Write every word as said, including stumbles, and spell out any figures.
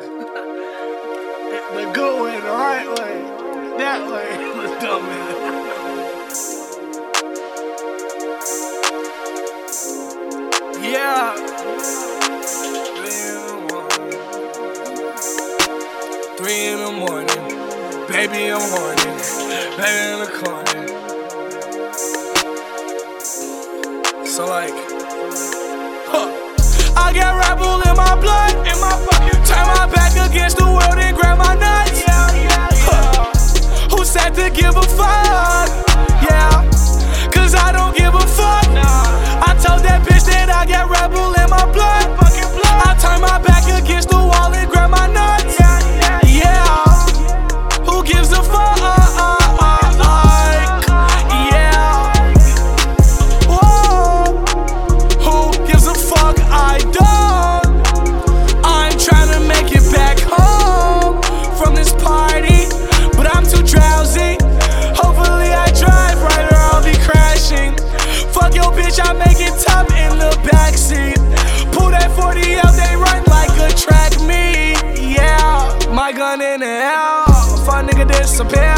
The good way, the right way, that way, let's go, man. Yeah. Three in the morning, baby, I'm horny, baby in the corner. So like, huh. I got Red Bull in my blood, in my fucking turn my back against the world and grab my nuts. Yeah, yeah, yeah. Huh. Who said to give a fuck? Yeah, cause I don't give a fuck. Nah. I told that bitch that I got Red Bull in my blood. Fucking blood. I turn my back against the wall and grab my nuts. Yeah, yeah, yeah. Who gives a fuck? I make it top in the backseat. Pull that forty out, they run like a track meet. Yeah, my gun in the air. Fuck nigga disappear.